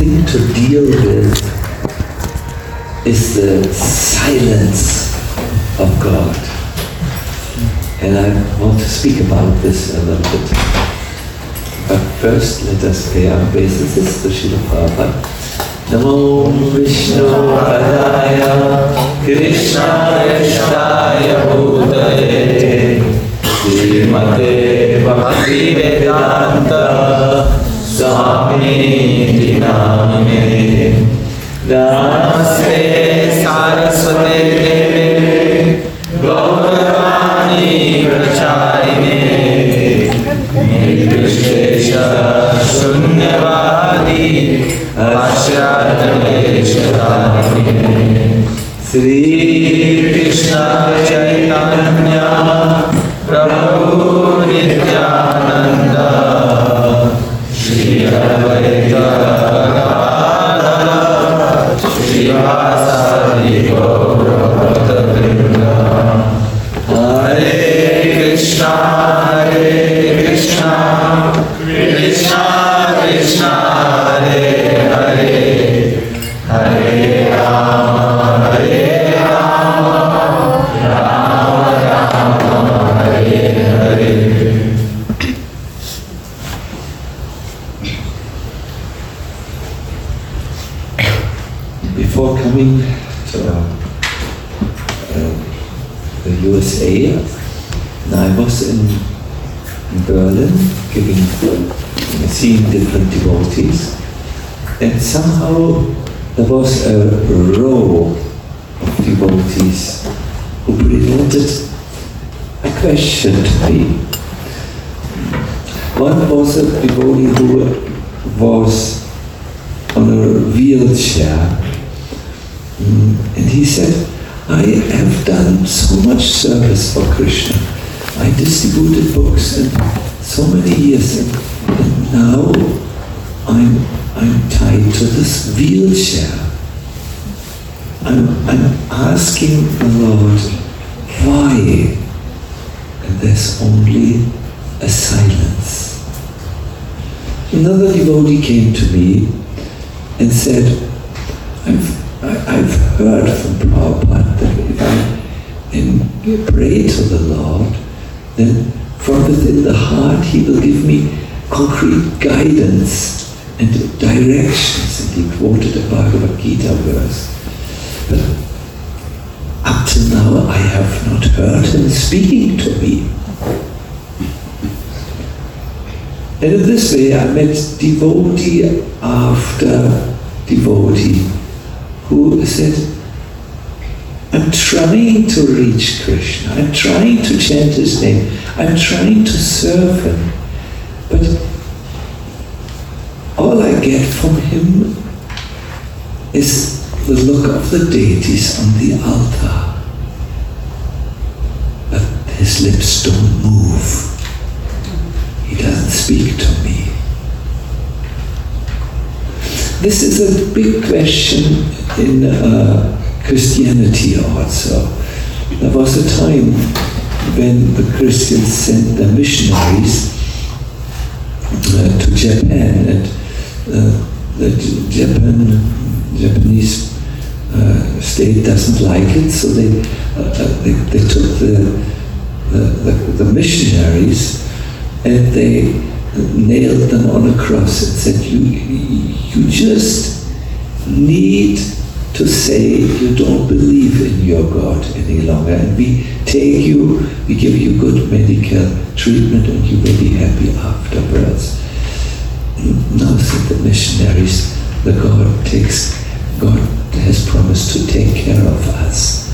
thing to deal with is the silence of God. And I want to speak about this a little bit. But first, let us pay our obeisances to Srila Prabhupada. Namo Vishnu Padaya Krishnaya Shtaya Bhutale Srimate Bhakti Vedanta Swami Namane Namaste Saraswate Deve Gauravani Pracharine Nirvishesha Shunyavadi Ashyadaleshadarine Sri Krishna Chaitanya Prabhu Nityananda Shri Advaita Gadadhara Shri Vasari Gaura Bhaktavrinda Hare Krishna Krishna Krishna Hare Hare Hare Rama Rama Rama Hare Hare. Before coming to the USA, I was in Berlin seeing different devotees, and somehow there was a row of devotees who presented a question to me. One was a devotee who was on a wheelchair, and he said, I have done so much service for Krishna. I distributed books and so many years, and now I'm tied to this wheelchair. I'm asking the Lord, why? And there's only a silence. Another devotee came to me and said, I've heard from Prabhupada that if I pray to the Lord, then from within the heart He will give me concrete guidance and directions. And he quoted a Bhagavad Gita verse. But up till now I have not heard Him speaking to me. And in this way I met devotee after devotee who said, I'm trying to reach Krishna, I'm trying to chant His name, I'm trying to serve Him, but all I get from Him is the look of the deities on the altar. But His lips don't move. He doesn't speak to me. This is a big question in Christianity also. There was a time when the Christians sent their missionaries to Japan, and the Japanese state doesn't like it, so they took the missionaries and they nailed them on a cross and said, you just need to say you don't believe in your God any longer, and we take you, we give you good medical treatment, and you will be happy afterwards. Now, said the missionaries, God has promised to take care of us.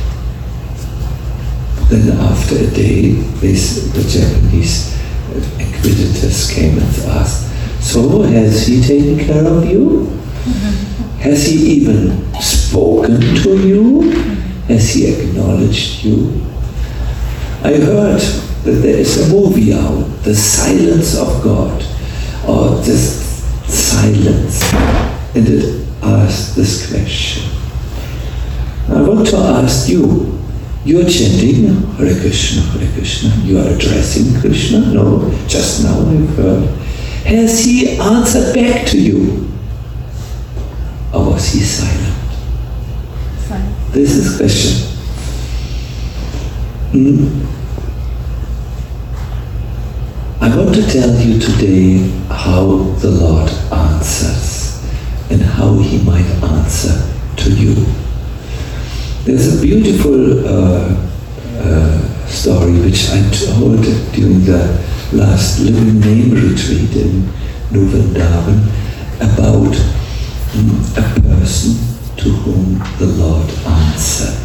Then after a day, the Japanese inquisitors came and asked, so has He taken care of you? Has He even spoken to you? Has He acknowledged you? I heard that there is a movie out, The Silence of God, or just silence, and it asked this question. I want to ask you, you're chanting Hare Krishna, you are addressing Krishna? No, just now I've heard. Has He answered back to you? was he silent? Silent. This is question. I want to tell you today how the Lord answers and how he might answer to you. There's a beautiful story which I told during the last Living Name retreat in New Vrindavan about a person to whom the Lord answered.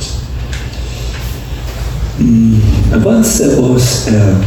Once there was a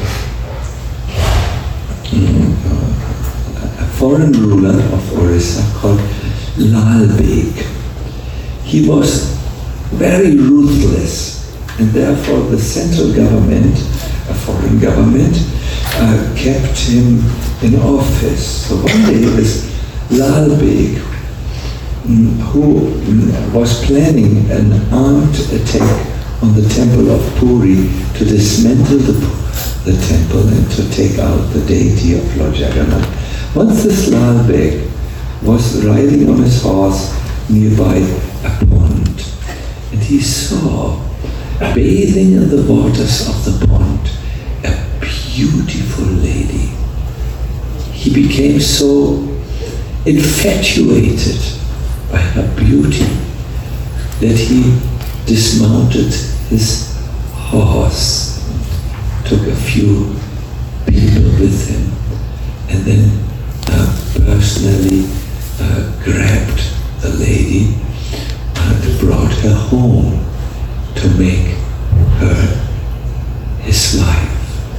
foreign ruler of Orissa called Lal Beg. He was very ruthless, and therefore the central government, a foreign government, kept him in office. So one day this Lal Beg, who was planning an armed attack on the temple of Puri to dismantle the temple and to take out the deity of Lord Jagannath. Once this Lal Beg was riding on his horse nearby a pond, and he saw, bathing in the waters of the pond, a beautiful lady. He became so infatuated by her beauty that he dismounted his horse, took a few people with him, and then personally grabbed the lady and brought her home to make her his wife.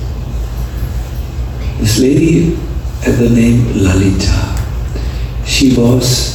This lady had the name Lalita. She was,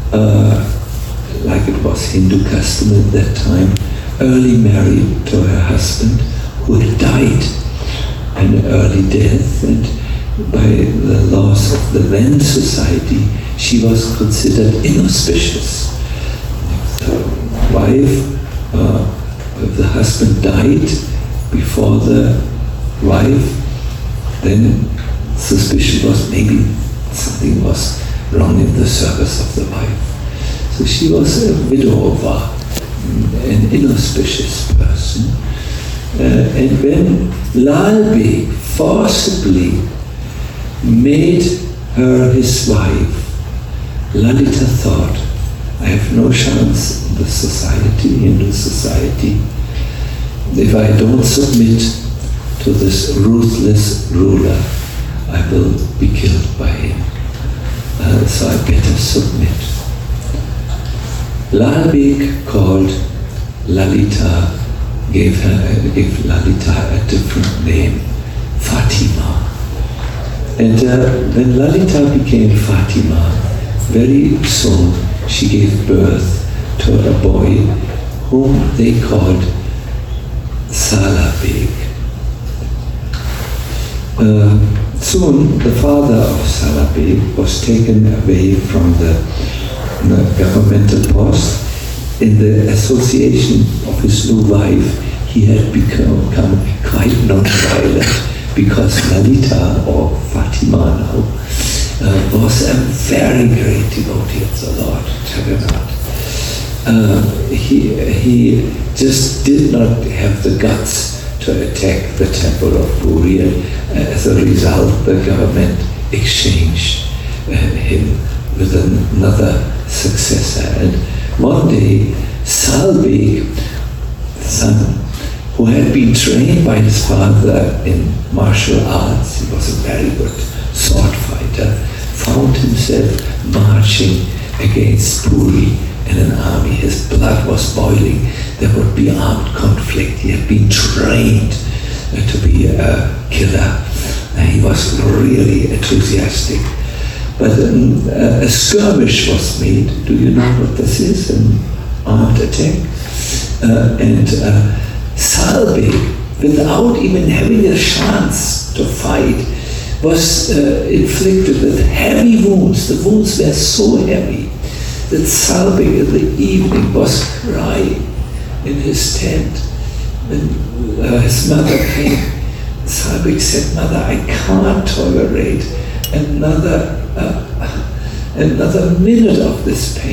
like it was Hindu custom at that time, early married to her husband who had died an early death, and by the laws of the then society, she was considered inauspicious. If the wife, if the husband died before the wife, then suspicion was maybe something was wrong in the service of the wife. So she was a widower, an inauspicious person. And when Lal Beg forcibly made her his wife, Lalita thought, I have no chance in the society, Hindu society, if I don't submit to this ruthless ruler, I will be killed by him. So I better submit. Lal Beg called Lalita, gave Lalita a different name, Fatima. And when Lalita became Fatima, very soon she gave birth to a boy whom they called Sala Beg. Soon the father of Sala Beg was taken away from the governmental post. In the association of his new wife, he had become quite non-violent, because Lalita, or Fatima now, was a very great devotee of the Lord Jagannath. He just did not have the guts to attack the temple of Puri, and as a result the government exchanged him with another successor. And one day Sal Beg, the son, who had been trained by his father in martial arts, he was a very good sword fighter, found himself marching against Puri in an army. His blood was boiling. There would be armed conflict. He had been trained to be a killer. He was really enthusiastic. But a skirmish was made. Do you know what this is? An armed attack. And Sal Beg, without even having a chance to fight, was inflicted with heavy wounds. The wounds were so heavy that Sal Beg in the evening was crying in his tent. When his mother came, Sal Beg said, "Mother, I can't tolerate another minute of this pain.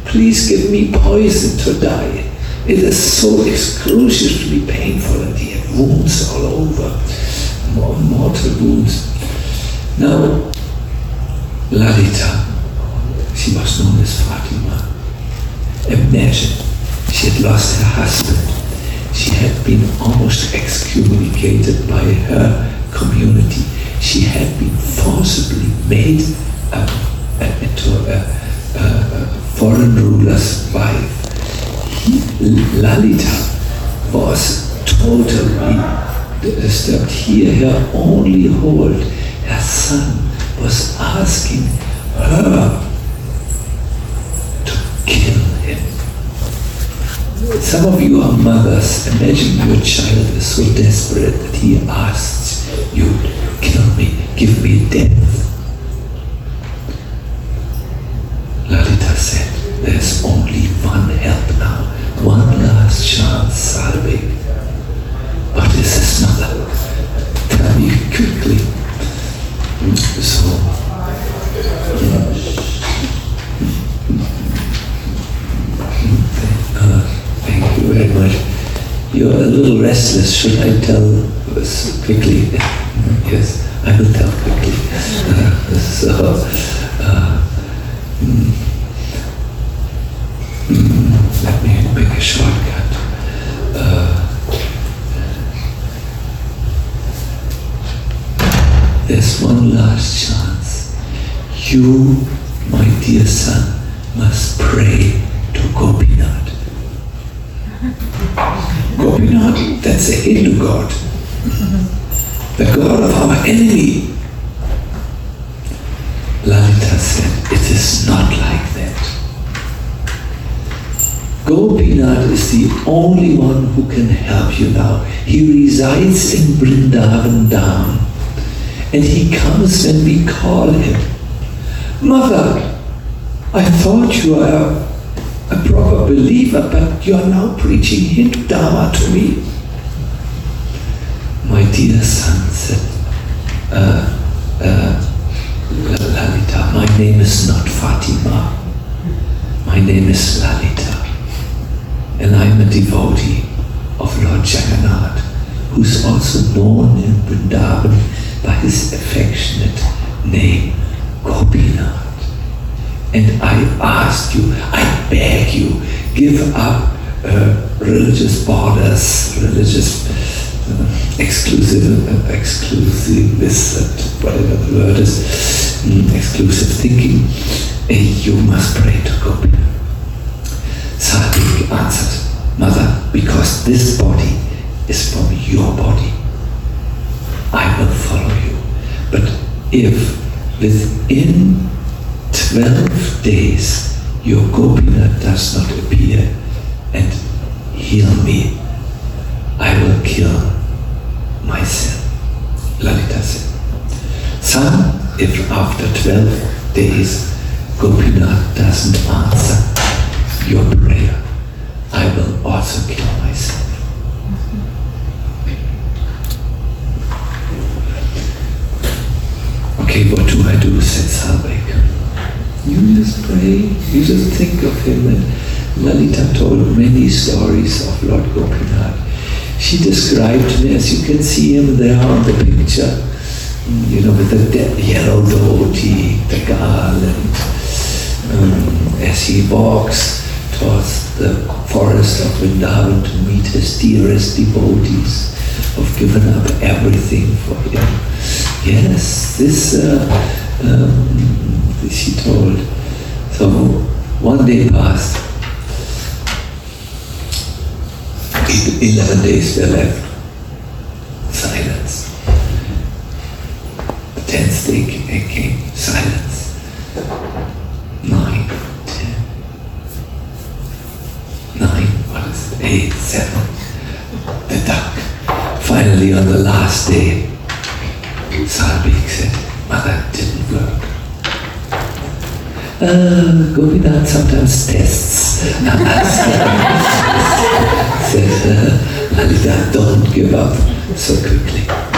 please give me poison to die. It is so excruciatingly painful, and he had wounds all over, mortal wounds. Now, Lalita, she was known as Fatima. Imagine, she had lost her husband. She had been almost excommunicated by her community. She had been forcibly made into a foreign ruler's wife. Lalita was totally disturbed. Here, her only hold, her son, was asking her to kill him. Some of you are mothers. Imagine your child is so desperate that he asks you, kill me, give me death. Lalita said, there's only one help now, one last chance, Salvik. What is his mother? Tell me quickly. So, thank you very much. You're a little restless. Should I tell this quickly? Yes, I will tell quickly. Let me make a shortcut. There's one last chance. You, my dear son, must pray to Gopinath. Gopinath, that's a Hindu god. The god of our enemy. Lalita said, it is not like that. Gopinath is the only one who can help you now. He resides in Vrindavan Dham, and he comes when we call him. Mother, I thought you were a proper believer, but you are now preaching Hindu Dharma to me. My dear son, said Lalita, my name is not Fatima. My name is Lalita. And I'm a devotee of Lord Jagannath, who's also known in Vrindavan by his affectionate name, Gopinath. And I ask you, I beg you, give up religious borders, religious exclusivist, whatever the word is, exclusive thinking. You must pray to Gopinath. Salvik answered, Mother, because this body is from your body, I will follow you. But if within 12 days your Gopinath does not appear and heal me, I will kill myself. Lalita said, Son, if after 12 days Gopinath doesn't answer your prayer, I will also kill myself. Okay, what do I do, said Salvik. You just pray, you just think of him. And Lalita told many stories of Lord Gopinath. She described him, as you can see him there on the picture, with the yellow dhoti, the garland, as he walks towards the forest of Vrindavan to meet his dearest devotees, who've given up everything for him. Yes, this she told. So one day passed. 11 days were left. Silence. The 10th day came. Silence. 9, 10. 9, what is it? 8, 7. The duck. Finally, on the last day, Salvik said, Mother, it didn't work. Gopinath sometimes tests. Said, Lalita, don't give up so quickly.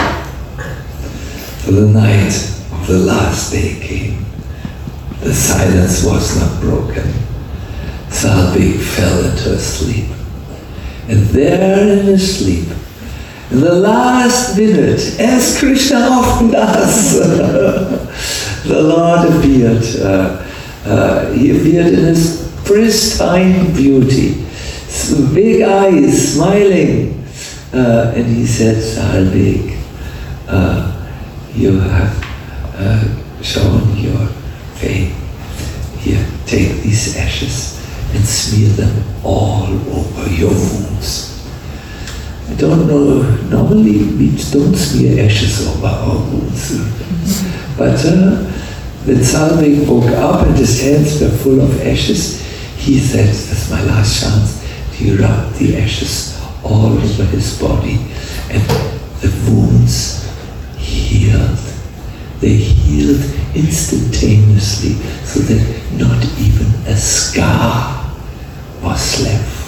So the night of the last day came. The silence was not broken. Salbik fell into a sleep. And there in his sleep, in the last minute, as Krishna often does, the Lord appeared. He appeared in his pristine beauty, big eyes, smiling. And he said, Salbik, you have shown your faith. Here, take these ashes and smear them all over your wounds. I don't know, normally we don't smear ashes over our wounds. But when Salbik woke up and his hands were full of ashes, he said, that's my last chance. He rubbed the ashes all over his body, and the wounds healed. They healed instantaneously, so that not even a scar was left.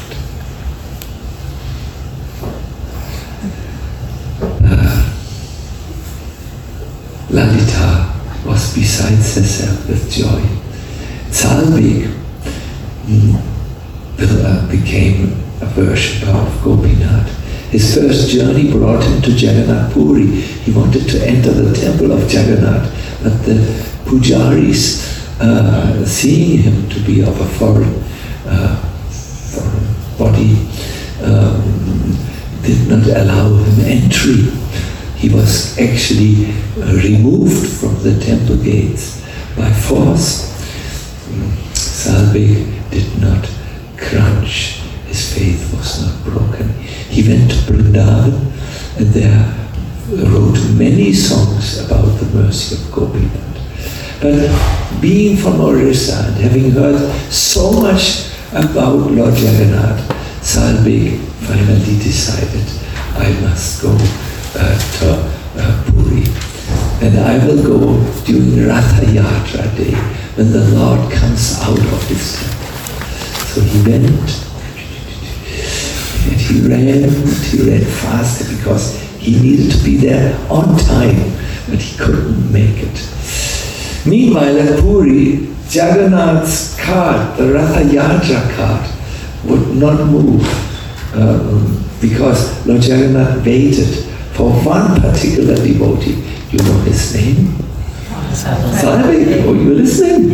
Lalita was besides herself with joy. Salbik became a worshipper of Gopinath. His first journey brought him to Jagannath Puri. He wanted to enter the temple of Jagannath, but the pujaris, seeing him to be of a foreign body, did not allow him entry. He was actually removed from the temple gates by force. Salbik did not crunch. His faith was not broken. He went to Vrindavan and there wrote many songs about the mercy of Gopinath. But being from Orissa and having heard so much about Lord Jagannath, Salbik finally decided, I must go to Puri. And I will go during Ratha Yatra day, when the Lord comes out of his temple. So he went, and he ran faster because he needed to be there on time, but he couldn't make it. Meanwhile at Puri, Jagannath's cart, the Ratha Yatra cart, would not move because Lord Jagannath waited for one particular devotee. You know his name? Salbik. Oh, you're listening?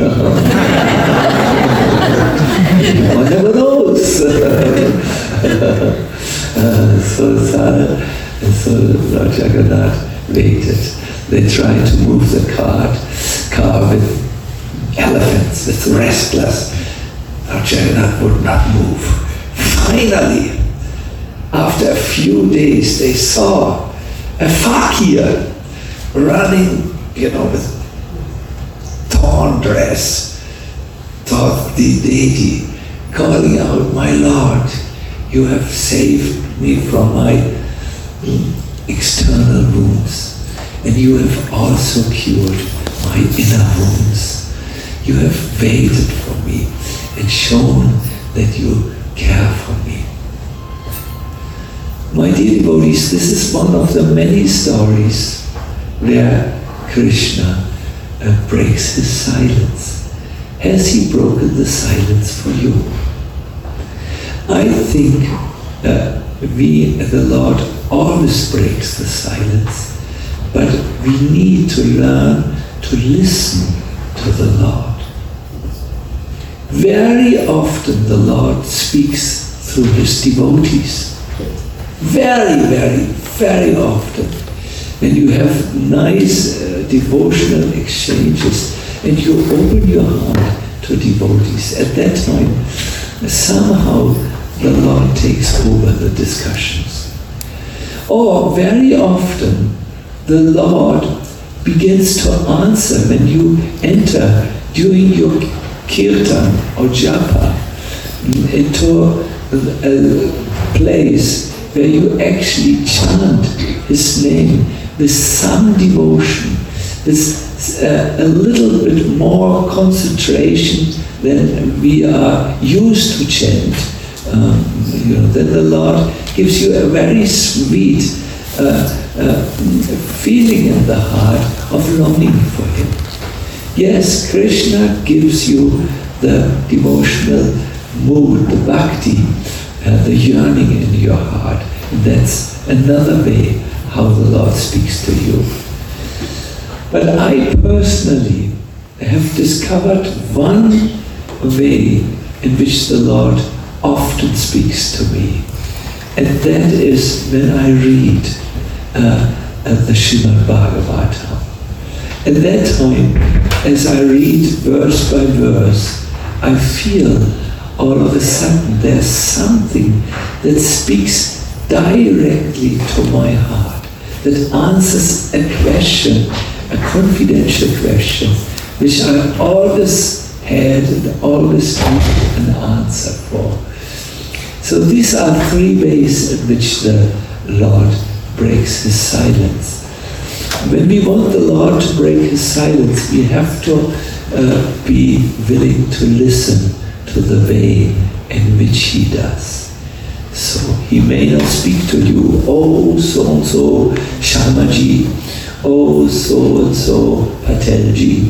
One never knows. So Lord Jagannath waited. They tried to move the car with elephants, with wrestlers. Lord Jagannath would not move. Finally, after a few days, they saw a fakir running, with torn dress, toward the deity, calling out, my Lord, you have saved me from my external wounds, and you have also cured my inner wounds. You have waited for me and shown that you care for me. My dear devotees, this is one of the many stories where Krishna breaks his silence. Has he broken the silence for you? I think the Lord always breaks the silence, but we need to learn to listen to the Lord. Very often the Lord speaks through his devotees. Very, very, very often. When you have nice devotional exchanges and you open your heart to devotees, at that time, somehow the Lord takes over the discussions. Or very often, the Lord begins to answer when you enter during your kirtan or japa into a place where you actually chant his name with some devotion, with a little bit more concentration than we are used to chant. Then the Lord gives you a very sweet feeling in the heart of longing for him. Yes, Krishna gives you the devotional mood, the bhakti, the yearning in your heart. That's another way how the Lord speaks to you. But I personally have discovered one way in which the Lord often speaks to me. And that is when I read the Srimad Bhagavatam. At that time, as I read verse by verse, I feel all of a sudden there's something that speaks directly to my heart, that answers a question, a confidential question, which I always had and always needed an answer for. So these are three ways in which the Lord breaks his silence. When we want the Lord to break his silence, we have to be willing to listen to the way in which he does. So he may not speak to you, oh so-and-so Sharmaji, oh so-and-so Patelji,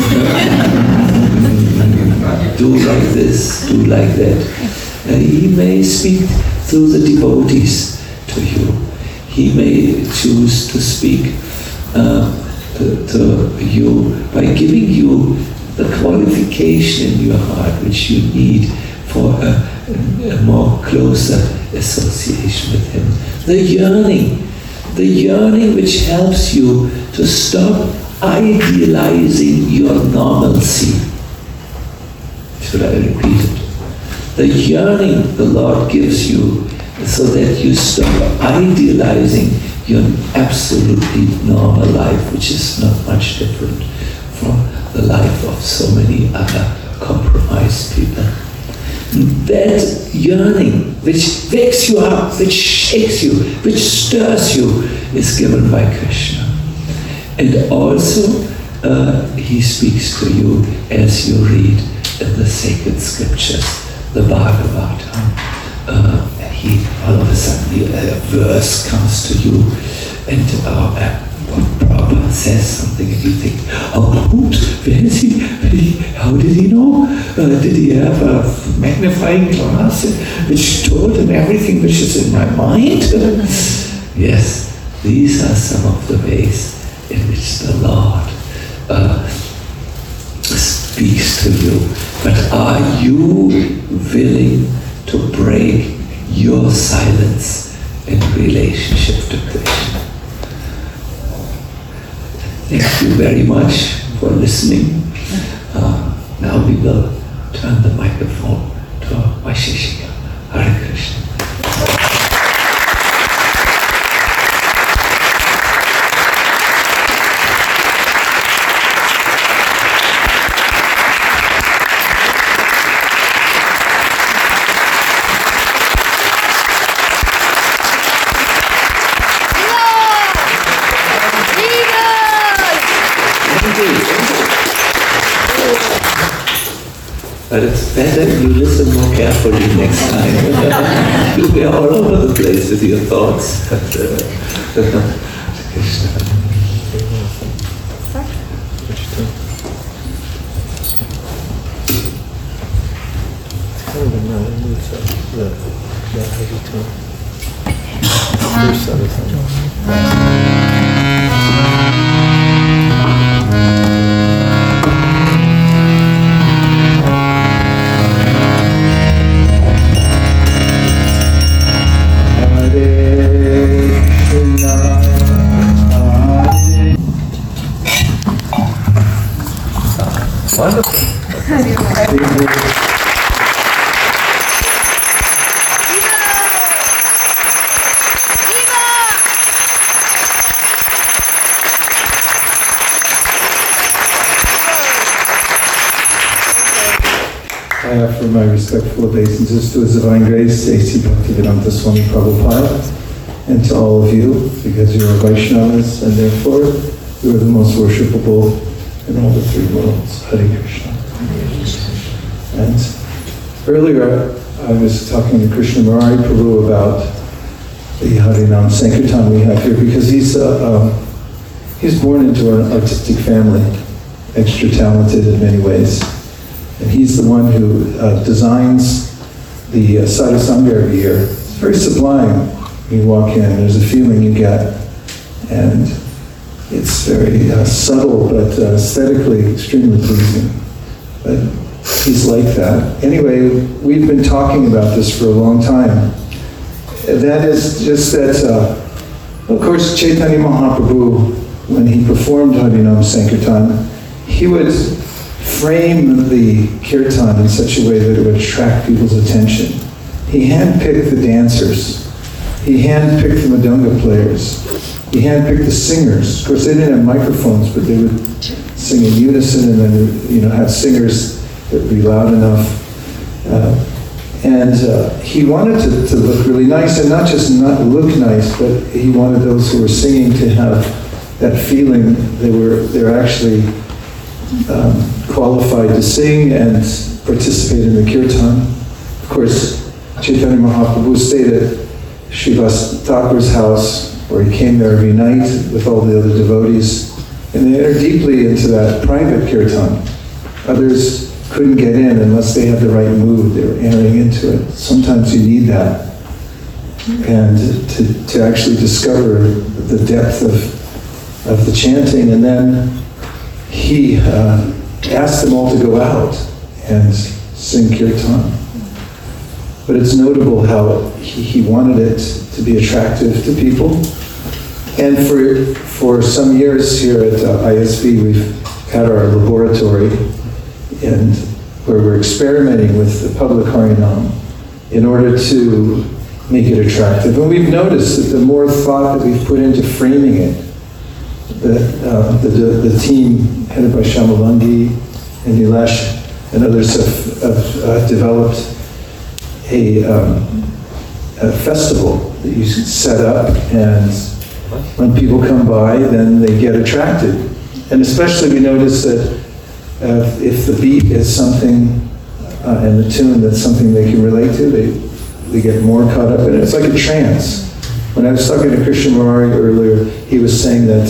do like this, do like that. He may speak through the devotees to you. He may choose to speak to you by giving you the qualification in your heart which you need for a more closer association with him. The yearning which helps you to stop idealizing your normalcy. Should I repeat it? The yearning the Lord gives you so that you stop idealizing your absolutely normal life, which is not much different from the life of so many other compromised people. That yearning which wakes you up, which shakes you, which stirs you, is given by Krishna. And also he speaks to you as you read in the sacred scriptures, the Bhagavatam. All of a sudden a verse comes to you and Prabhupada says something and you think, oh, oops, where is he? How did he know? Did he have a magnifying glass which told him everything which is in my mind? Yes, these are some of the ways in which the Lord speaks to you. But are you willing to break your silence in relationship to Krishna? Thank you very much for listening. Now we will turn the microphone to Vaisheshika. Hare Krishna. But it's better you listen more carefully next time. You'll be all over the place with your thoughts. Wonderful. I offer my respectful obeisances to His Divine Grace, A.C. Bhaktivedanta Swami Prabhupada, and to all of you, because you are Vaishnavas, and therefore you are the most worshipable in all the three worlds. Hare Krishna. And earlier I was talking to Krishna Murari Prabhu about the Harinam Sankirtan we have here, because he's born into an artistic family, extra talented in many ways. And he's the one who designs the Sadhu Sangha every year. It's very sublime. You walk in, there's a feeling you get, and it's very subtle, but aesthetically extremely pleasing. But he's like that. Anyway, we've been talking about this for a long time. That is just that, of course, Chaitanya Mahaprabhu, when he performed Harinam Sankirtan, he would frame the kirtan in such a way that it would attract people's attention. He handpicked the dancers. He handpicked the Madanga players. He handpicked the singers. Of course, they didn't have microphones, but they would sing in unison and then, have singers that would be loud enough. And he wanted to look really nice, and not just not look nice, but he wanted those who were singing to have that feeling they're actually qualified to sing and participate in the kirtan. Of course, Chaitanya Mahaprabhu stayed at Srivas Thakur's house, where he came there every night with all the other devotees, and they entered deeply into that private kirtan. Others couldn't get in unless they had the right mood. They were entering into it. Sometimes you need that, and to actually discover the depth of the chanting. And then he asked them all to go out and sing kirtan. But it's notable how he wanted it to be attractive to people. And for some years here at ISB, we've had our laboratory, and where we're experimenting with the public Harinam in order to make it attractive. And we've noticed that the more thought that we've put into framing it, that the team headed by Shamalangi and Nilesh and others have developed a festival that you set up, and when people come by, then they get attracted. And especially we notice that if the beat is something, and the tune that's something they can relate to, they get more caught up in it. It's like a trance. When I was talking to Krishna Murari earlier, he was saying that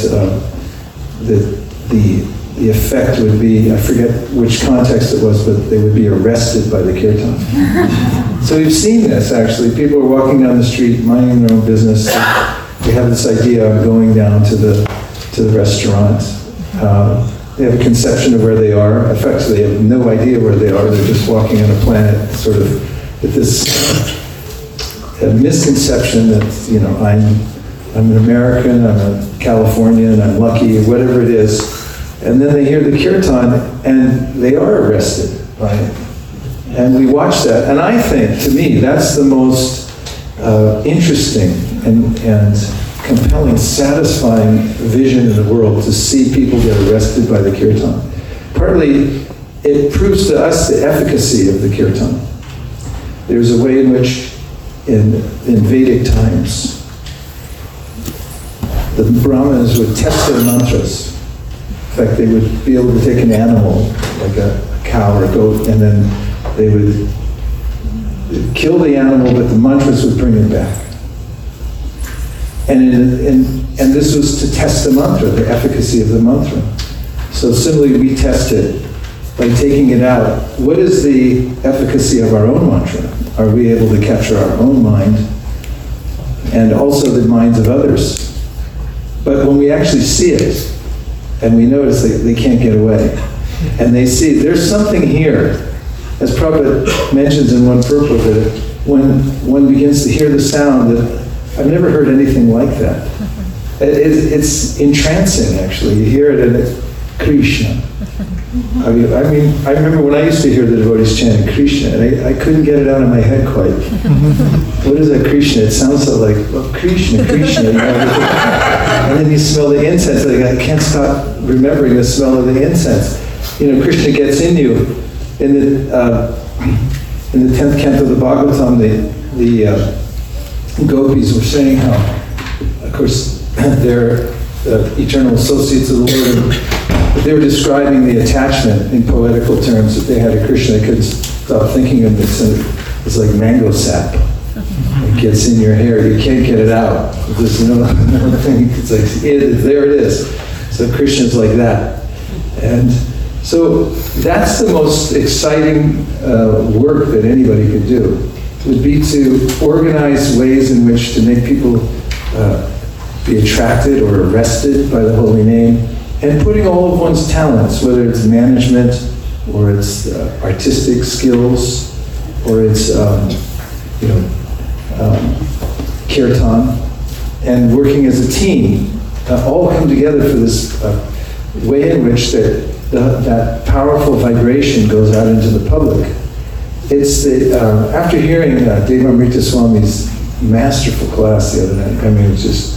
the effect would be, I forget which context it was, but they would be arrested by the kirtan. So we've seen this actually. People are walking down the street, minding their own business. They have this idea of going down to the restaurant. They have a conception of where they are. In fact, they have no idea where they are. They're just walking on a planet, sort of, with this misconception that, I'm an American, I'm a Californian, I'm lucky, whatever it is. And then they hear the kirtan, and they are arrested by it. And we watch that. And I think, to me, that's the most interesting and compelling, satisfying vision in the world, to see people get arrested by the kirtan. Partly, it proves to us the efficacy of the kirtan. There's a way in which, in Vedic times, the Brahmanas would test their mantras. In fact, they would be able to take an animal, like a cow or a goat, and then they would kill the animal, but the mantras would bring it back. And this was to test the mantra, the efficacy of the mantra. So similarly, we test it by taking it out. What is the efficacy of our own mantra? Are we able to capture our own mind and also the minds of others? But when we actually see it, and we notice they can't get away, and they see there's something here, as Prabhupada mentions in one purport, that when one begins to hear the sound, that I've never heard anything like that. It's entrancing, actually. You hear it and it's Krishna. I mean, I remember when I used to hear the devotees chanting Krishna, and I couldn't get it out of my head quite. What is that Krishna? It sounds so like, Krishna, Krishna. And then you smell the incense. Like, I can't stop remembering the smell of the incense. Krishna gets in you. In the 10th canto of the Bhagavatam, the gopis were saying how, of course, they're eternal associates of the Lord, but they were describing the attachment in poetical terms that they had to Krishna. They couldn't stop thinking of this. It's like mango sap. It gets in your hair. You can't get it out. There's no thing. It's like, there it is. So Krishna's like that. And so that's the most exciting work that anybody could do. would be to organize ways in which to make people be attracted or arrested by the holy name, and putting all of one's talents, whether it's management or it's artistic skills or it's kirtan, and working as a team, all come together for this way in which that powerful vibration goes out into the public. It's after hearing Devamrita Swami's masterful class the other night, I mean, it was just,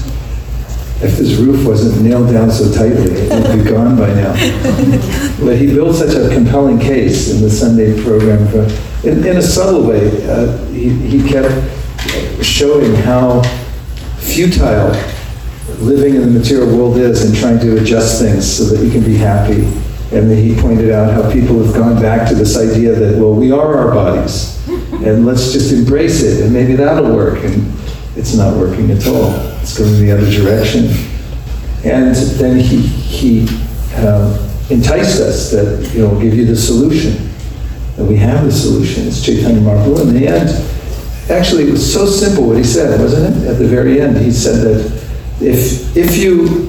if this roof wasn't nailed down so tightly, it would be gone by now. But he built such a compelling case in the Sunday program. In a subtle way, he kept showing how futile living in the material world is and trying to adjust things so that you can be happy. And then he pointed out how people have gone back to this idea that, well, we are our bodies, and let's just embrace it, and maybe that'll work. And it's not working at all. It's going the other direction. And then he enticed us that, we'll give you the solution. And we have the solution. It's Chaitanya Mahaprabhu. In the end, actually, it was so simple what he said, wasn't it? At the very end, he said that if you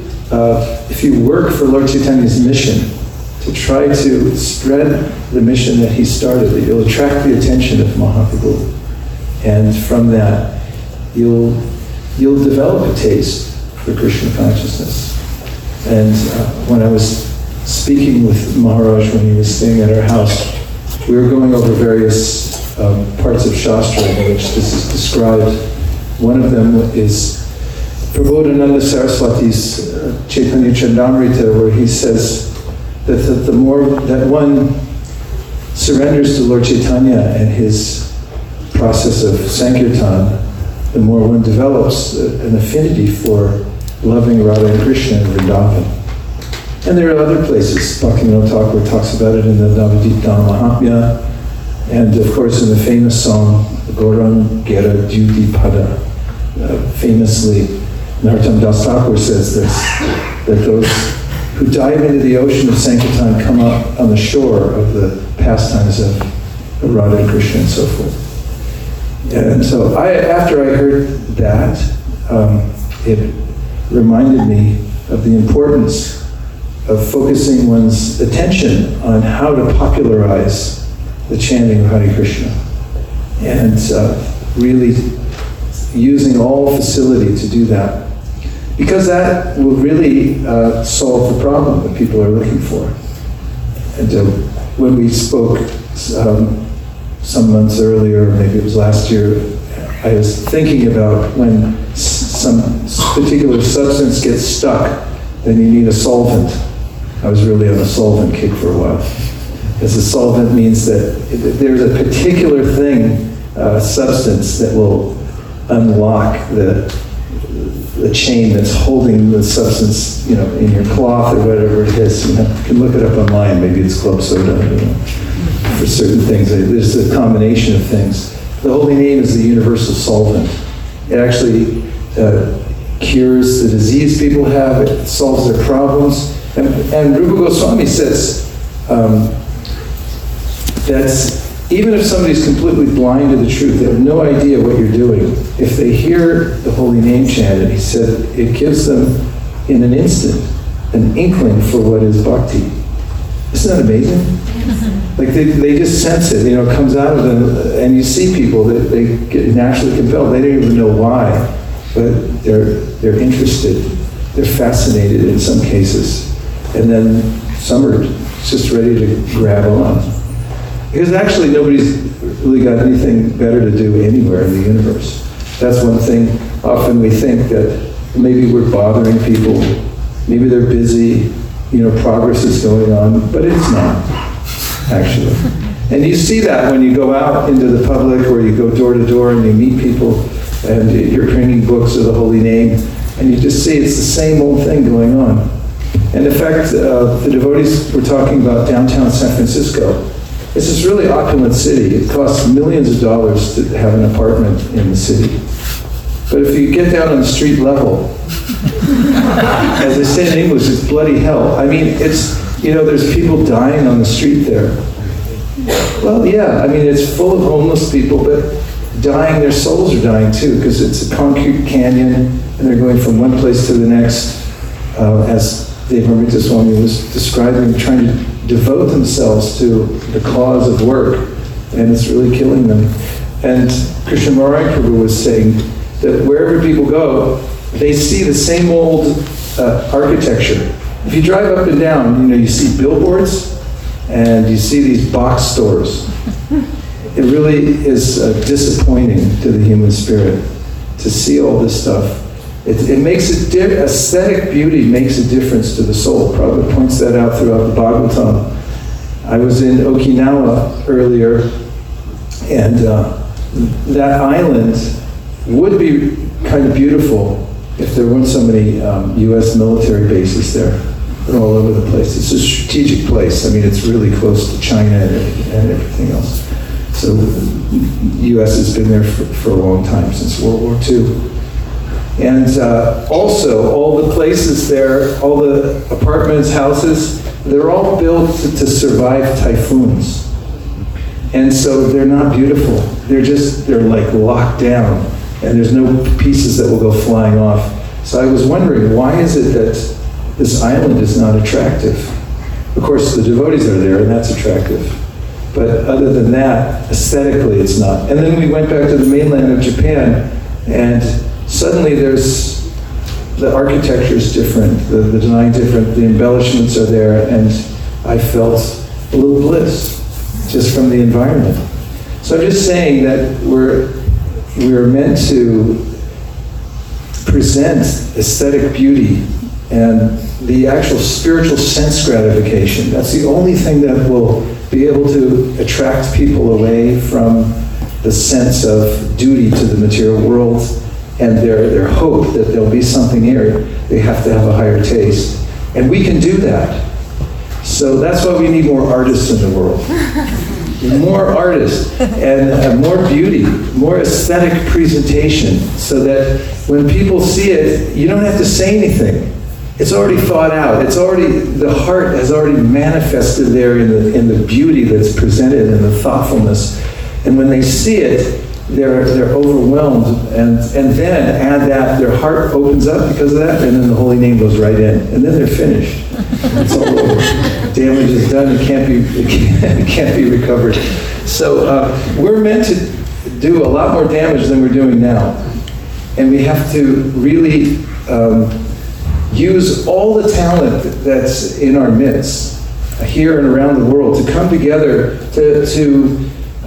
work for Lord Chaitanya's mission, to try to spread the mission that he started, that you'll attract the attention of Mahaprabhu. And from that, you'll develop a taste for Krishna consciousness. And when I was speaking with Maharaj when he was staying at our house, we were going over various parts of Shastra in which this is described. One of them is Prabodhananda Saraswati's Chaitanya Chandamrita, where he says that the more that one surrenders to Lord Chaitanya and his process of Sankirtan, the more one develops an affinity for loving Radha and Krishna in Vrindavan. And there are other places. Bhaktivinoda Thakur talks about it in the Navadip Dhamma Mahatmya, and of course in the famous song, Gaurang Gera Dyuti Pada. Famously, Narottam Das Thakur says this, that those who dive into the ocean of Sankirtan come up on the shore of the pastimes of Radha and Krishna and so forth. And so after I heard that, it reminded me of the importance of focusing one's attention on how to popularize the chanting of Hare Krishna, and really using all facility to do that, because that will really solve the problem that people are looking for. And when we spoke some months earlier, maybe it was last year, I was thinking about when some particular substance gets stuck, then you need a solvent. I was really on a solvent kick for a while. Because a solvent means that there's a particular thing, substance, that will unlock the chain that's holding the substance, in your cloth or whatever it is. You can look it up online. Maybe it's club soda. For certain things, there's a combination of things. The holy name is the universal solvent. It actually cures the disease people have. It solves their problems. And Rupa Goswami says that even if somebody's completely blind to the truth, they have no idea what you're doing, if they hear the holy name chanted, he said, it gives them in an instant an inkling for what is bhakti. Isn't that amazing? Like they just sense it, it comes out of them, and you see people that they get naturally compelled. They don't even know why, but they're interested, they're fascinated in some cases, and then some are just ready to grab on. Because actually nobody's really got anything better to do anywhere in the universe. That's one thing. Often we think that maybe we're bothering people, maybe they're busy, progress is going on, but it's not, actually. And you see that when you go out into the public, or you go door to door and you meet people, and you're bringing books of the holy name, and you just see it's the same old thing going on. And in fact, the devotees were talking about downtown San Francisco. It's this really opulent city. It costs millions of dollars to have an apartment in the city. But if you get down on the street level, as they say in English, it's bloody hell. I mean, it's, there's people dying on the street there. Well, yeah, I mean, it's full of homeless people, but dying, their souls are dying too, because it's a concrete canyon, and they're going from one place to the next, as Deva Amrita Swami was describing, trying to devote themselves to the cause of work, and it's really killing them. And Krishnamurti Prabhu was saying that wherever people go, they see the same old architecture. If you drive up and down, you see billboards, and you see these box stores. It really is disappointing to the human spirit to see all this stuff. It makes aesthetic beauty makes a difference to the soul. Prabhupada points that out throughout the Bhagavatam. I was in Okinawa earlier, and that island would be kind of beautiful if there weren't so many U.S. military bases there. They're all over the place. It's a strategic place. I mean, it's really close to China and everything else. So the U.S. has been there for a long time, since World War II. And also, all the places there, all the apartments, houses, they're all built to survive typhoons. And so they're not beautiful. They're like locked down, and there's no pieces that will go flying off. So I was wondering, why is it that this island is not attractive? Of course, the devotees are there, and that's attractive. But other than that, aesthetically, it's not. And then we went back to the mainland of Japan, and suddenly the architecture is different, the design different, the embellishments are there, and I felt a little bliss just from the environment. So I'm just saying that we're meant to present aesthetic beauty and the actual spiritual sense gratification. That's the only thing that will be able to attract people away from the sense of duty to the material world and their hope that there'll be something here. They have to have a higher taste. And we can do that. So that's why we need more artists in the world. More artists and more beauty, more aesthetic presentation, so that when people see it, you don't have to say anything. It's already thought out. It's already, the heart has already manifested there in the beauty that's presented and the thoughtfulness. And when they see it, they're overwhelmed, and then add that their heart opens up because of that, and then the holy name goes right in, and then they're finished. It's all over. Damage is done. It can't be recovered. So we're meant to do a lot more damage than we're doing now, and we have to really use all the talent that's in our midst, here and around the world, to come together to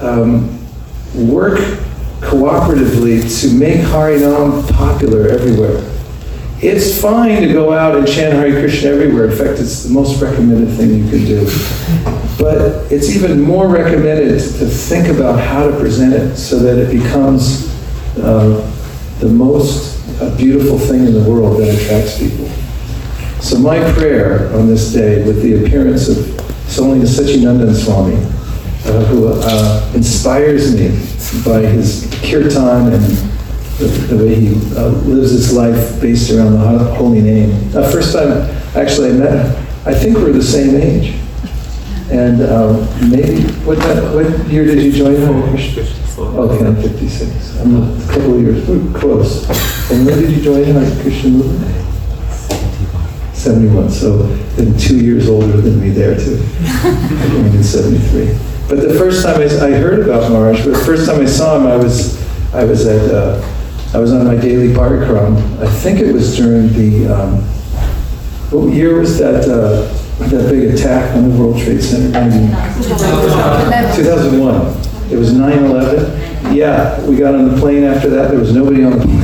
work cooperatively to make Harinam popular everywhere. It's fine to go out and chant Hare Krishna everywhere. In fact, it's the most recommended thing you can do. But it's even more recommended to think about how to present it so that it becomes the most beautiful thing in the world that attracts people. So my prayer on this day, with the appearance of Swami Sachinandan Swami, who inspires me by his kirtan and the way he lives his life based around the holy name. First time, actually, I met him, I think we're the same age. And maybe, what year did you join Hare Krishna? Okay, I'm 56. I'm a couple of years, we're close. And when did you join Hare Krishna movement? 71, so then 2 years older than me there too. I joined in 73. But the first time I heard about Maharaj, but the first time I saw him, I was on my daily parikram. I think it was during the, what year was that big attack on the World Trade Center? 2001. It was 9/11. Yeah, we got on the plane after that. There was nobody on the plane.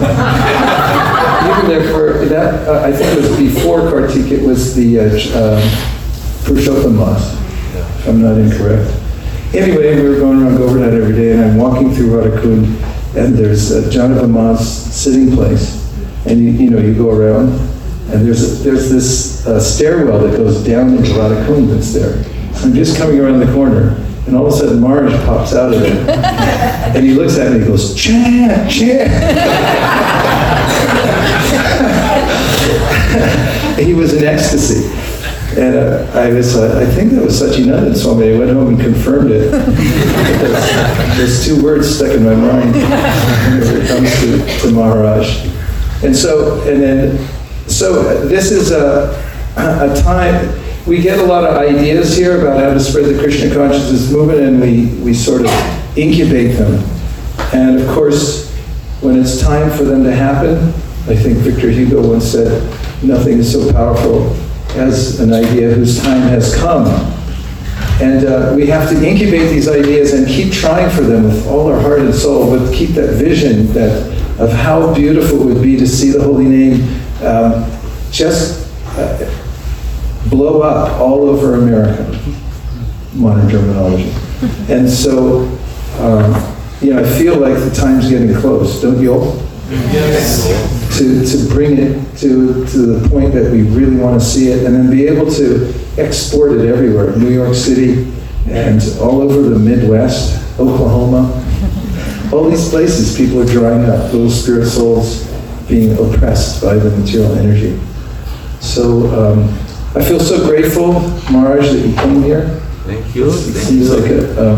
Even there for that, I think it was before Kartik. It was the Purushottam Mas, if I'm not incorrect. Anyway, we were going around Govardhan every day, and I'm walking through Radhakund, and there's a Janava Mas sitting place, and you go around, and there's this stairwell that goes down into Radhakund that's there. I'm just coming around the corner, and all of a sudden Maharaj pops out of it, and he looks at me and he goes, chant, chant. He was in ecstasy. And I think that was Satyananda Swami. I went home and confirmed it. There's two words stuck in my mind when it comes to Maharaj. And so this is a time, we get a lot of ideas here about how to spread the Krishna consciousness movement, and we sort of incubate them. And of course, when it's time for them to happen, I think Victor Hugo once said, nothing is so powerful as an idea whose time has come. And we have to incubate these ideas and keep trying for them with all our heart and soul, but keep that vision of how beautiful it would be to see the holy name just blow up all over America, modern terminology. And so, I feel like the time's getting close, don't you all? Yes. To bring it to the point that we really want to see it, and then be able to export it everywhere. New York City and all over the Midwest, Oklahoma, all these places people are drawing up, little spirit souls being oppressed by the material energy. So I feel so grateful, Maharaj, that you came here. Thank you. It seems like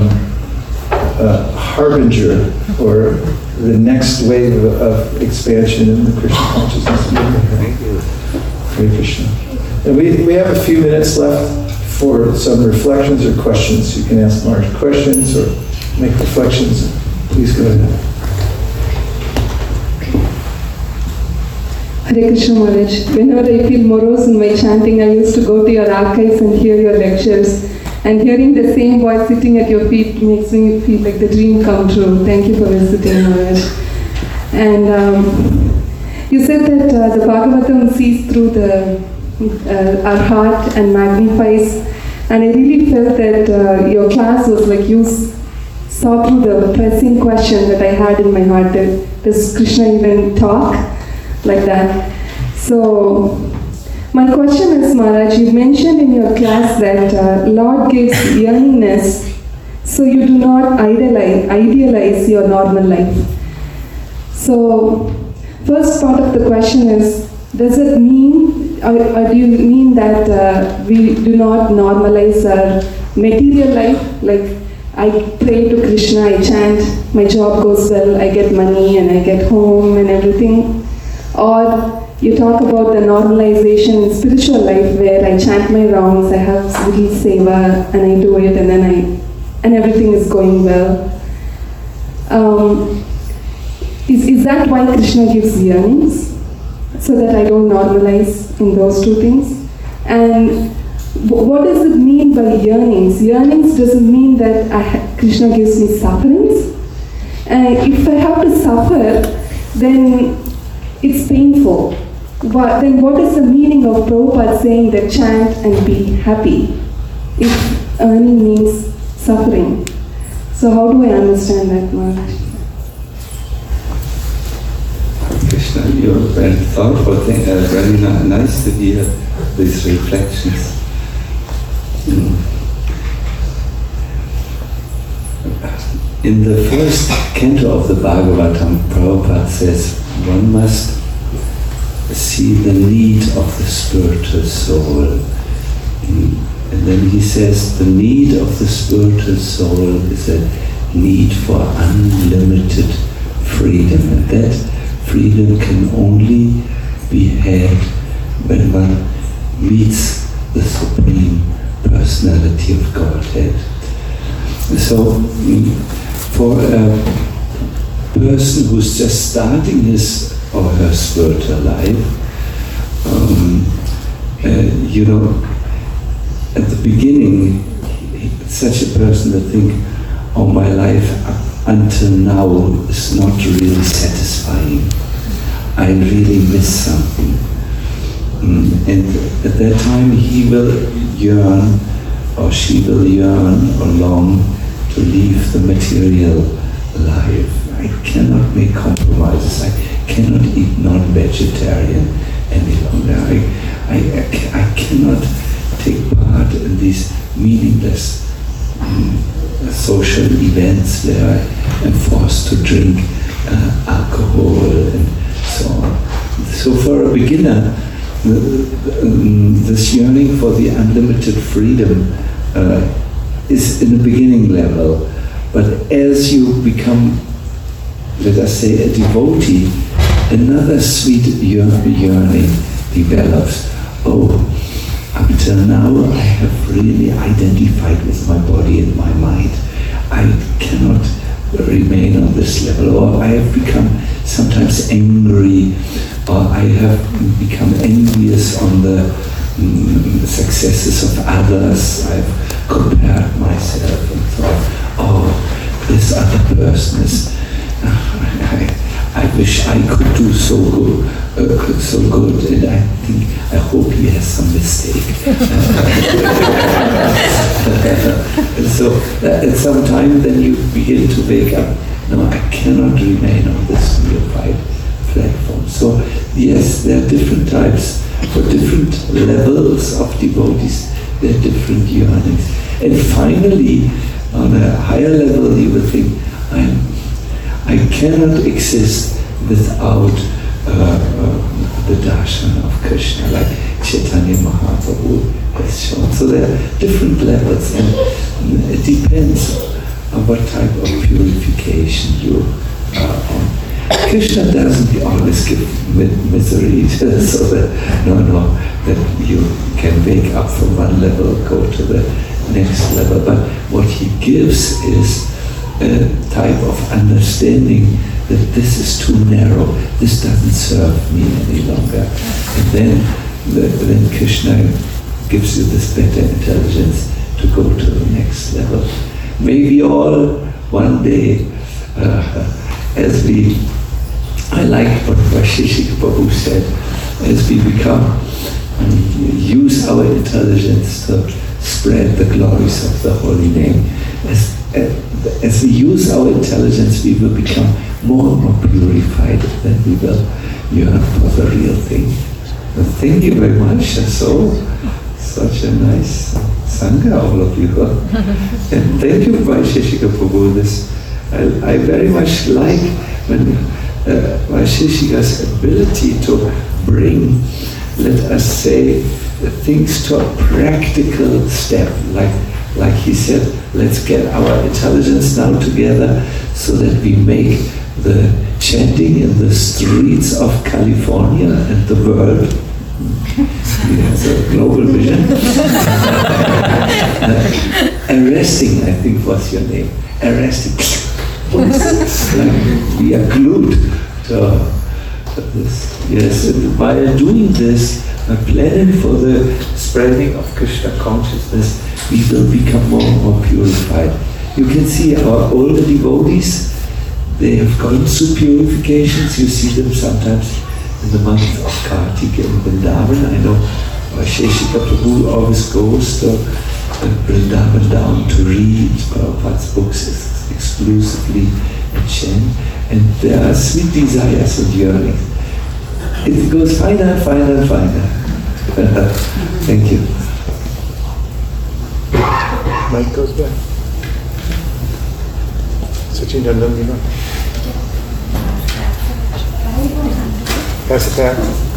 a harbinger or the next wave of expansion in the Krishna consciousness movement. Thank you. Hare Krishna. And we have a few minutes left for some reflections or questions. You can ask Maharaj questions or make reflections. Please go ahead. Hare Krishna Maharaj. Whenever I feel morose in my chanting, I used to go to your archives and hear your lectures. And hearing the same voice sitting at your feet makes me feel like the dream come true. Thank you for visiting, Maharaj. And you said that the Bhagavatam sees through our heart and magnifies. And I really felt that your class was like you saw through the pressing question that I had in my heart. Does Krishna even talk like that? So my question is, Maharaj, you mentioned in your class that Lord gives yearningness, so you do not idealize your normal life. So, first part of the question is, does it mean, or do you mean that we do not normalize our material life? Like, I pray to Krishna, I chant, my job goes well, I get money and I get home and everything? Or you talk about the normalization in spiritual life where I chant my rounds, I have little seva and I do it and everything is going well. Is that why Krishna gives yearnings? So that I don't normalize in those two things? And what does it mean by yearnings? Yearnings doesn't mean that Krishna gives me sufferings. If I have to suffer, then it's painful. Then what is the meaning of Prabhupada saying that chant and be happy if earning means suffering? So how do I understand that, Maharaj? Krishna, you're very thoughtful. Very nice to hear these reflections. In the first canto of the Bhagavatam, Prabhupada says one must see the need of the spiritual soul. And then he says the need of the spiritual soul is a need for unlimited freedom. And that freedom can only be had when one meets the Supreme Personality of Godhead. So for a person who's just starting his or her spiritual life, at the beginning, such a person would think, oh, my life up until now is not really satisfying. I really miss something. And at that time he will yearn, or she will yearn or long to leave the material life. I cannot make compromises. I cannot eat non-vegetarian any longer. I cannot take part in these meaningless social events where I am forced to drink alcohol and so on. So for a beginner, this yearning for the unlimited freedom is in the beginning level, but as you become, let us say, a devotee, another sweet yearning develops. Oh, up till now I have really identified with my body and my mind. I cannot remain on this level, or I have become sometimes angry, or I have become envious on the successes of others. I've compared myself and thought, oh, this other person is, I wish I could do so good, and I hope he has some mistake. So at some time then you begin to wake up, no, I cannot remain on this neophyte platform. So yes, there are different types, for different levels of devotees, there are different yearnings. And finally, on a higher level, you will think, I cannot exist without the darshan of Krishna, like Chaitanya Mahaprabhu has shown. So there are different levels, and it depends on what type of purification you are on. Krishna doesn't always give misery, so that that you can wake up from one level, go to the next level. But what he gives is a type of understanding that this is too narrow, this doesn't serve me any longer. And then Krishna gives you this better intelligence to go to the next level. May we all one day, I like what Vaisheshika Prabhu said, as we use our intelligence to spread the glories of the holy name. As we use our intelligence, we will become more and more purified, then we will yearn for the real thing. But thank you very much. Such a nice Sangha, all of you. And thank you, Vaisheshika Prabhu. I very much like when Vaisheshika's ability to bring, let us say, things to a practical step, like he said, let's get our intelligence now together so that we make the chanting in the streets of California and the world. He has a global vision. Arresting, I think was your name. Arresting. Like we are glued to this. Yes, and by doing this, by planning for the spreading of Krishna consciousness, we will become more and more purified. You can see our older devotees, they have gone through purifications. You see them sometimes in the month of Kartika in Vrindavan. I know Vaisheshika Prabhu always goes to Vrindavan down to read Prabhupada's books exclusively and chant. And there are sweet desires and yearnings. It goes finer and finer and finer. Thank you. Mic goes back. Sachin Tandon, you know. Pass it back.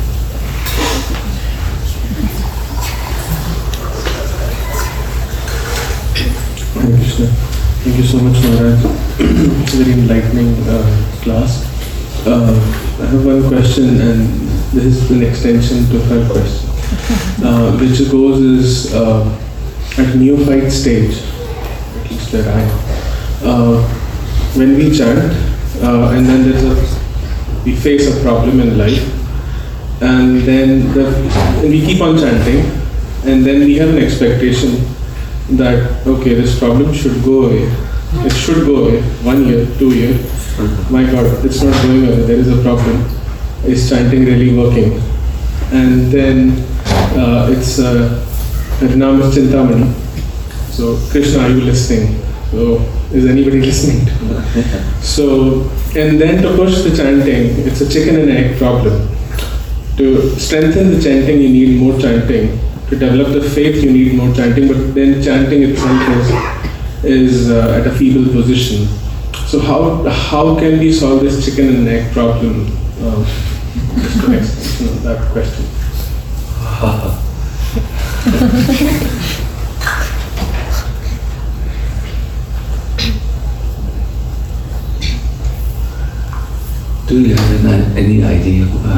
Hare Krishna. Thank you so much, Maharaj. It's a very enlightening class. I have one question, and this is an extension to her question, which goes is at neophyte stage, at least that I am. When we chant, and then we face a problem in life, and then we keep on chanting, and then we have an expectation that, okay, this problem should go away. It should go away. 1 year, 2 years. My God, it's not going away. There is a problem. Is chanting really working? And then it's Harinam is Chintamani. So, Krishna, are you listening? So, is anybody listening? So, and then to push the chanting, it's a chicken and egg problem. To strengthen the chanting, you need more chanting. To develop the faith, you need more chanting, but then chanting itself is at a feeble position. So how can we solve this chicken and egg problem? Just an extension of that question. Do you have any idea about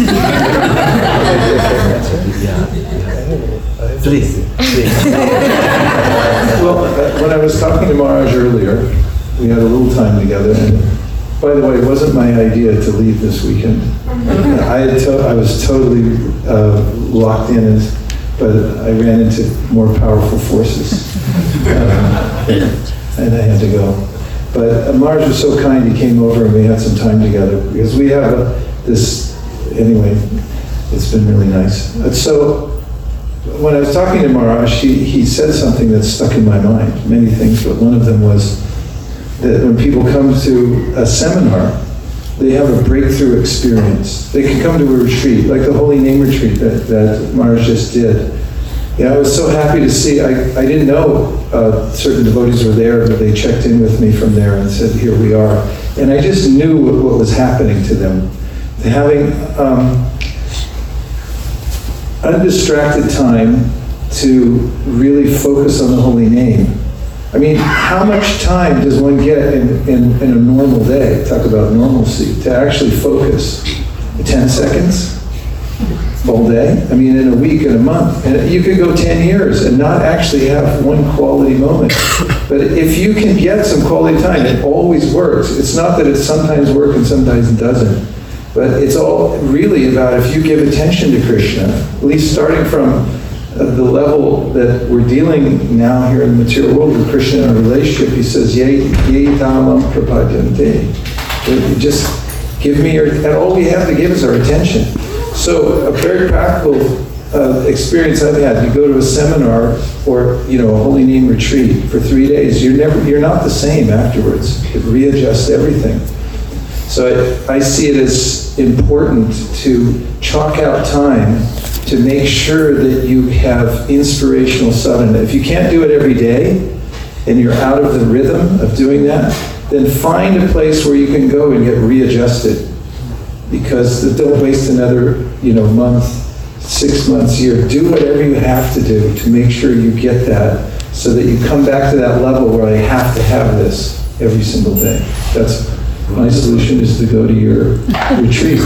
yeah. Please. Well, when I was talking to Maharaj earlier, we had a little time together, and by the way, it wasn't my idea to leave this weekend. I was totally locked in, but I ran into more powerful forces, and I had to go. But Maharaj was so kind, he came over and we had some time together, because we have anyway, it's been really nice. So, when I was talking to Maharaj, he said something that stuck in my mind, many things, but one of them was that when people come to a seminar, they have a breakthrough experience. They can come to a retreat, like the Holy Name retreat that Maharaj just did. Yeah, I was so happy to see, I didn't know certain devotees were there, but they checked in with me from there and said, here we are. And I just knew what was happening to them. Having undistracted time to really focus on the Holy Name. I mean, how much time does one get in a normal day, talk about normalcy, to actually focus? 10 seconds? All day? I mean, in a week, in a month. And you could go 10 years and not actually have one quality moment. But if you can get some quality time, it always works. It's not that it sometimes works and sometimes it doesn't. But it's all really about if you give attention to Krishna, at least starting from the level that we're dealing now here in the material world with Krishna in a relationship. He says, Ye dhamam prapadyante. Just give me your, and all we have to give is our attention. So a very practical experience I've had, you go to a seminar or a Holy Name retreat for 3 days, you're not the same afterwards. It readjusts everything. So I see it as important to chalk out time to make sure that you have inspirational sadhana. If you can't do it every day and you're out of the rhythm of doing that, then find a place where you can go and get readjusted. Because don't waste another month, 6 months, year. Do whatever you have to do to make sure you get that, so that you come back to that level where I have to have this every single day. That's my solution, is to go to your retreat.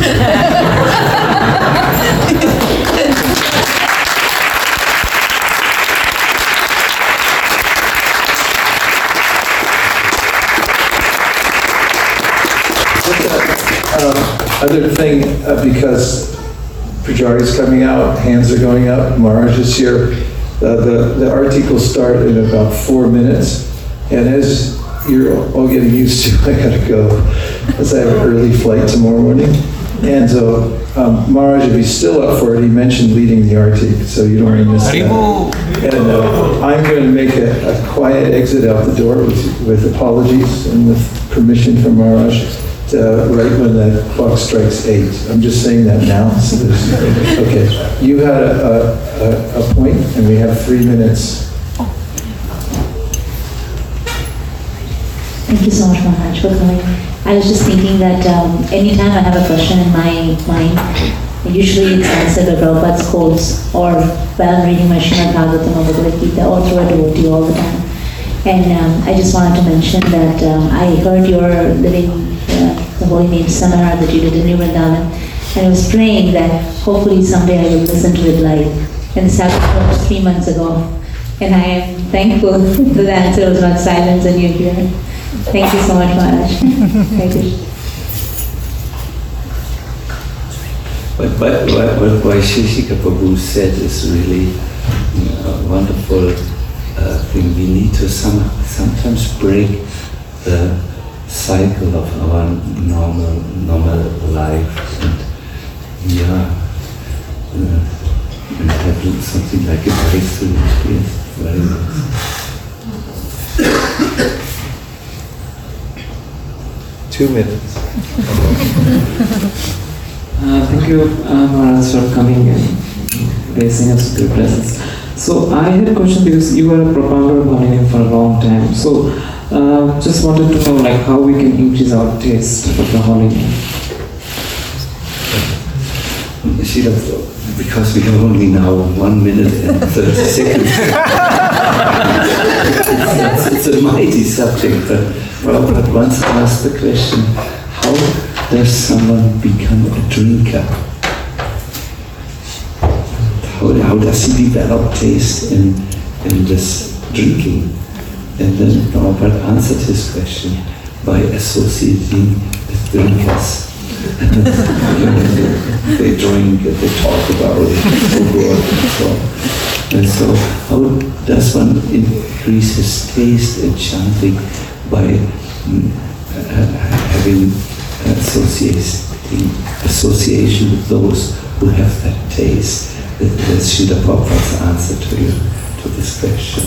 Other thing, because Pujari's coming out, hands are going up, Maharaj is here, the articles start in about 4 minutes, and as you're all getting used to, I gotta go, because I have an early flight tomorrow morning. And so, Maharaj, if he's still up for it, he mentioned leading the artik, so you don't want to miss that. And I'm going to make a quiet exit out the door with apologies and with permission from Maharaj. Right when the clock strikes 8. I'm just saying that now. So okay, you had a point, and we have 3 minutes. Thank you so much, Maharaj, for coming. I was just thinking that anytime I have a question in my mind, usually it's answered by Prabhupada's quotes, or while I'm reading my Srimad Bhagavatam or Bhagavad Gita, or through a devotee all the time. And I just wanted to mention that I heard your living the Holy Name seminar that you did in New Vrindavan, and I was praying that hopefully someday I will listen to it live. And this happened almost 3 months ago, and I am thankful that the answer was not silence and you're here. Thank you so much, Maharaj. Thank you. But what Vaisheshika Prabhu said is really a wonderful thing. We need to sometimes break the cycle of our normal life, and and have something like a breakthrough. Yes, very nice. 2 minutes. Thank you, Maharaj, for coming and raising us with your presence. So I had a question, because you were a propounder of Holy Name for a long time. So just wanted to know, how we can increase our taste of the Holy Name. because we have only now 1 minute and 30 seconds. it's a mighty subject, but Prabhupada once asked the question, how does someone become a drinker? How does he develop taste in this drinking? And then Prabhupada answered his question by associating with drinkers. They drink, they talk about it, and so how does one increase his taste in chanting? By having association with those who have that taste. That's Srila Prabhupada's answer to this question.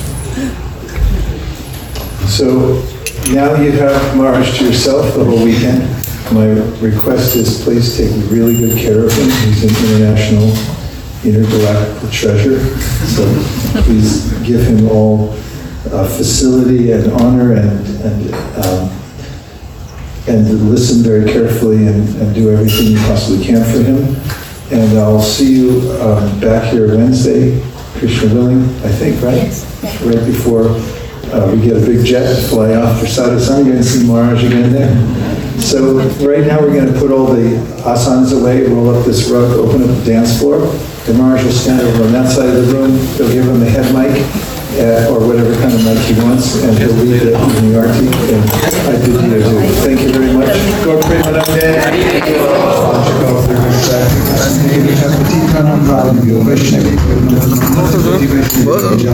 So now you have Maharaj to yourself the whole weekend. My request is please take really good care of him. He's an international, intergalactical treasure. So please give him all facility and honor and listen very carefully and do everything you possibly can for him. And I'll see you back here Wednesday, Krishna willing, I think, right? Yes. Right before we get a big jet to fly off for Sadhusanga. You're going to see Maharaj again there. So right now we're going to put all the asanas away, roll up this rug, open up the dance floor. And Maharaj will stand over on that side of the room. They'll give him a head mic, or whatever kind of mic he wants, and he'll lead the evening arti. And I bid you adieu. Thank you very much. Gaur Premanande.